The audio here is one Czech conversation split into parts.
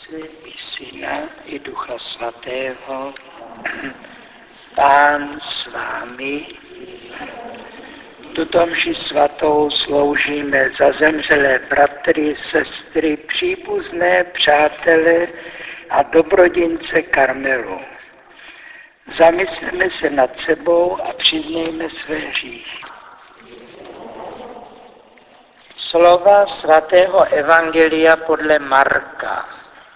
Otce i Syna i Ducha Svatého. Pán s vámi. Tuto mši svatou sloužíme za zemřelé bratry, sestry, příbuzné, přátele a dobrodince Karmelu. Zamysleme se nad sebou a přiznejme své hříchy. Slova svatého evangelia podle Marka.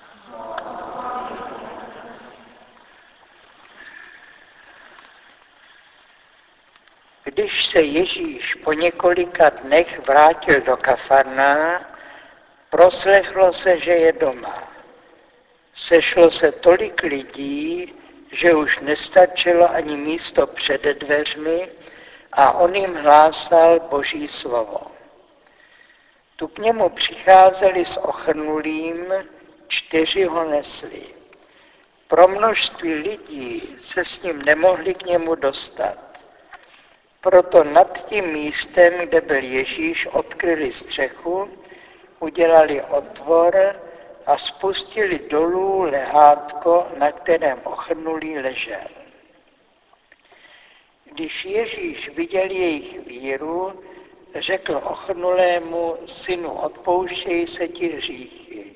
Když se Ježíš po několika dnech vrátil do Kafarná, proslechlo se, že je doma. Sešlo se tolik lidí, že už nestačilo ani místo před dveřmi a on jim hlásal Boží slovo. Tu k němu přicházeli s ochrnulým, 4 ho nesli. Pro množství lidí se s ním nemohli k němu dostat. Proto nad tím místem, kde byl Ježíš, odkryli střechu, udělali otvor a spustili dolů lehátko, na kterém ochrnulý ležel. Když Ježíš viděl jejich víru, řekl ochrnulému: synu, odpouštěj se ti hříchy.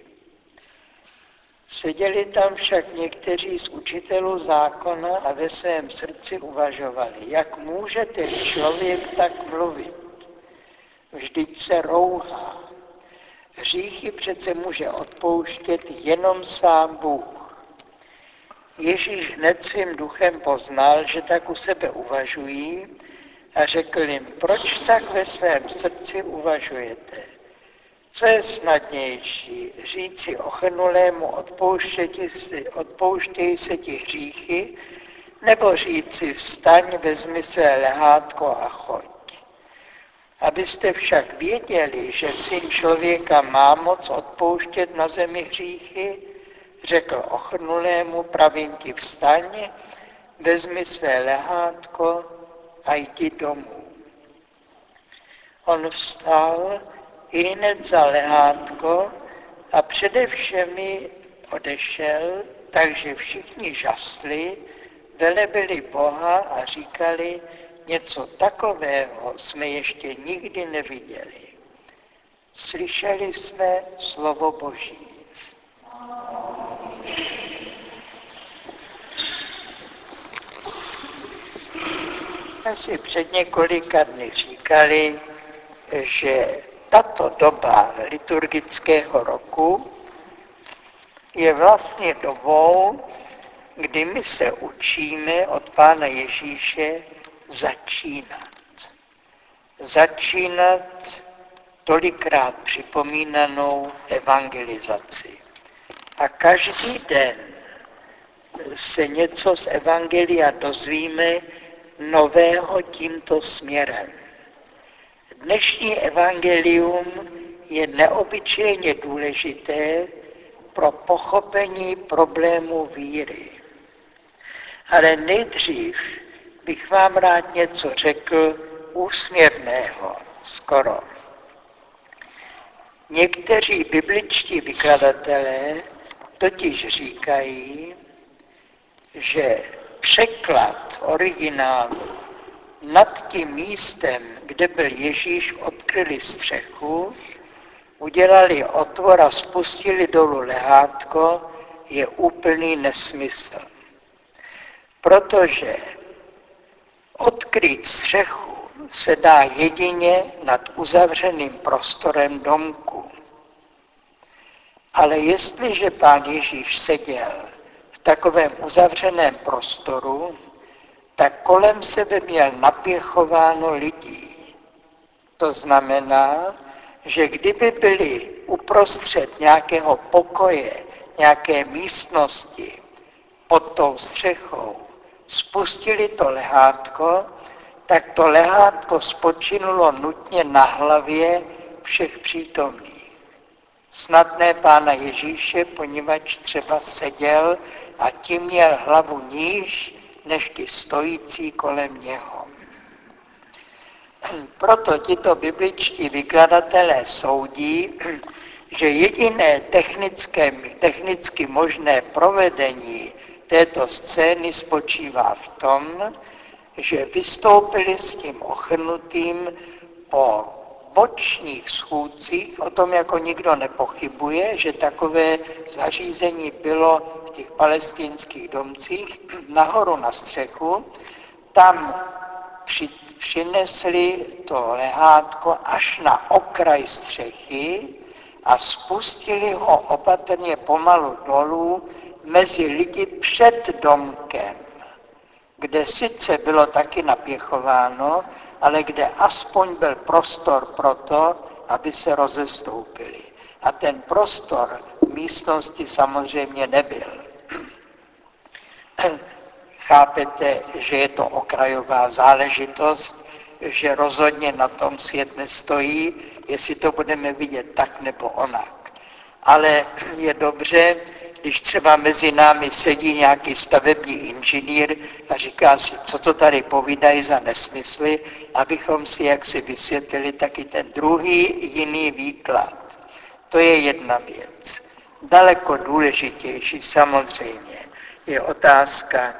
Seděli tam však někteří z učitelů zákona a ve svém srdci uvažovali, jak může ten člověk tak mluvit. Vždyť se rouhá. Hříchy přece může odpouštět jenom sám Bůh. Ježíš hned svým duchem poznal, že tak u sebe uvažují, a řekl jim: proč tak ve svém srdci uvažujete? Co je snadnější, říci ochrnulému odpouštěj se ti hříchy, nebo říci vstaň, vezmi své lehátko a choď? Abyste však věděli, že Syn člověka má moc odpouštět na zemi hříchy, řekl ochrnulému: pravím ti, vstaň, vezmi své lehátko a jdi domů. On vstal, ihned vzal lehátko a přede všemi odešel, takže všichni žasli, velebili Boha a říkali: něco takového jsme ještě nikdy neviděli. Slyšeli jsme slovo Boží. My si před několika dny říkali, že tato doba liturgického roku je vlastně dobou, kdy my se učíme od Pána Ježíše začínat tolikrát připomínanou evangelizaci. A každý den se něco z evangelia dozvíme nového tímto směrem. Dnešní evangelium je neobyčejně důležité pro pochopení problému víry. Ale nejdřív bych vám rád něco řekl úsměvného, skoro. Někteří bibličtí vykladatelé totiž říkají, že překlad originálu nad tím místem, kde byl Ježíš, odkryli střechu, udělali otvor a spustili dolů lehátko, je úplný nesmysl. Protože odkrýt střechu se dá jedině nad uzavřeným prostorem domku. Ale jestliže Pán Ježíš seděl v takovém uzavřeném prostoru, tak kolem sebe měl napěchováno lidí. To znamená, že kdyby byli uprostřed nějakého pokoje, nějaké místnosti pod tou střechou, spustili to lehátko, tak to lehátko spočinulo nutně na hlavě všech přítomných. Snad ne Pána Ježíše, poněvadž třeba seděl a tím měl hlavu níž než ti stojící kolem něho. Proto tito bibličtí vykladatelé soudí, že jediné technicky možné provedení této scény spočívá v tom, že vystoupili s tím ochrnutým po bočních schůdcích, o tom jako nikdo nepochybuje, že takové zařízení bylo v těch palestinských domcích, nahoru na střechu, tam přinesli to lehátko až na okraj střechy a spustili ho opatrně pomalu dolů mezi lidi před domkem, kde sice bylo taky napěchováno, ale kde aspoň byl prostor pro to, aby se rozestoupili. A ten prostor v místnosti samozřejmě nebyl. Chápete, že je to okrajová záležitost, že rozhodně na tom svět nestojí, jestli to budeme vidět tak nebo onak. Ale je dobře, když třeba mezi námi sedí nějaký stavební inženýr a říká si, co to tady povídají za nesmysly, abychom si jaksi vysvětlili taky ten druhý jiný výklad. To je jedna věc. Daleko důležitější samozřejmě je otázka,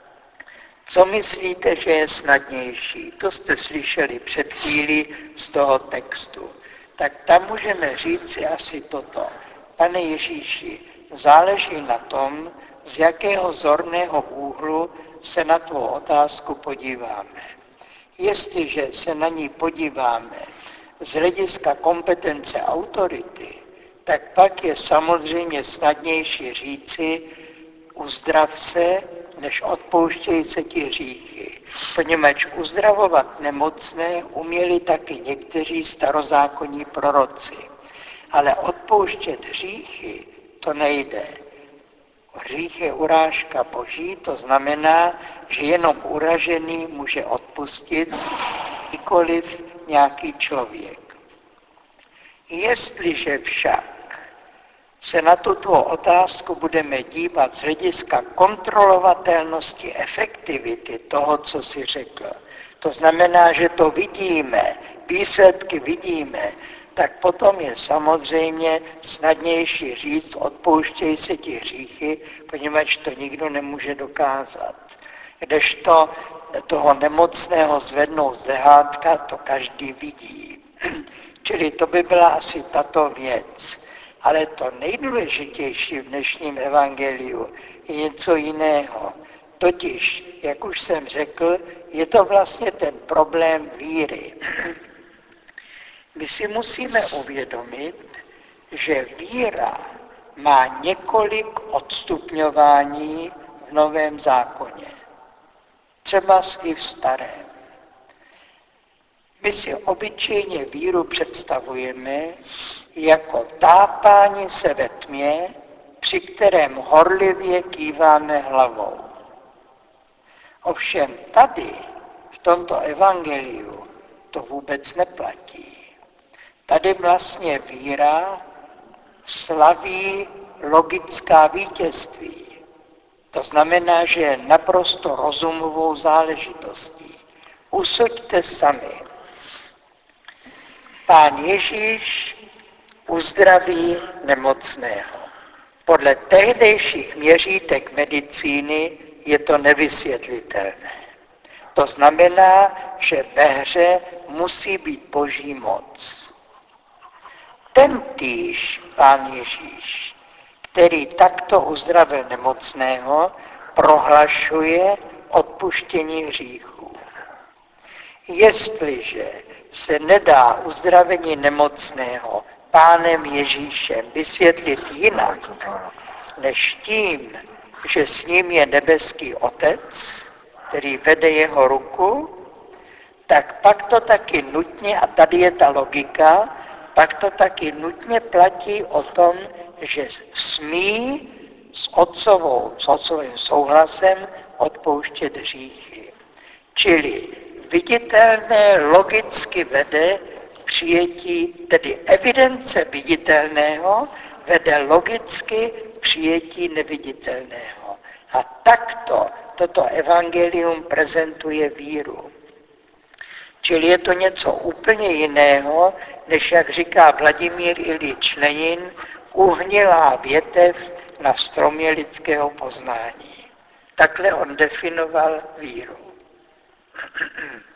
co myslíte, že je snadnější? To jste slyšeli před chvílí z toho textu. Tak tam můžeme říct asi toto. Pane Ježíši, záleží na tom, z jakého zorného úhlu se na tvou otázku podíváme. Jestliže se na ní podíváme z hlediska kompetence autority, tak pak je samozřejmě snadnější říci, uzdrav se, než odpouštějí se ti hříchy. Poněvadž uzdravovat nemocné uměli taky někteří starozákonní proroci. Ale odpouštět hříchy to nejde. Hřích je urážka Boží, to znamená, že jenom uražený může odpustit, nikoliv nějaký člověk. Jestliže však se na tuto otázku budeme dívat z hlediska kontrolovatelnosti efektivity toho, co si řekl, to znamená, že to vidíme, výsledky vidíme, tak potom je samozřejmě snadnější říct, odpouštěj se ti hříchy, poněvadž to nikdo nemůže dokázat. Kdežto toho nemocného zvednou z lehátka, to každý vidí. Čili to by byla asi tato věc. Ale to nejdůležitější v dnešním evangeliu je něco jiného. Totiž, jak už jsem řekl, je to vlastně ten problém víry. My si musíme uvědomit, že víra má několik odstupňování v Novém zákoně. Třeba i v Starém. My si obyčejně víru představujeme jako tápání se ve tmě, při kterém horlivě kýváme hlavou. Ovšem tady, v tomto evangeliu, to vůbec neplatí. Tady vlastně víra slaví logická vítězství. To znamená, že je naprosto rozumovou záležitostí. Usuďte sami. Pán Ježíš uzdraví nemocného. Podle tehdejších měřítek medicíny je to nevysvětlitelné. To znamená, že ve hře musí být Boží moc. Tentýž Pán Ježíš, který takto uzdravil nemocného, prohlašuje odpuštění hříchů. Jestliže se nedá uzdravení nemocného Pánem Ježíšem vysvětlit jinak, než tím, že s ním je nebeský Otec, který vede jeho ruku, tak pak to taky nutně, a tady je ta logika, pak to taky nutně platí o tom, že smí s otcovým souhlasem odpouštět hříchy. Čili viditelné logicky vede přijetí, tedy evidence viditelného vede logicky přijetí neviditelného. A takto toto evangelium prezentuje víru. Čili je to něco úplně jiného, než jak říká Vladimír Iljič Lenin, uhnilá větev na stromě lidského poznání. Takhle on definoval víru.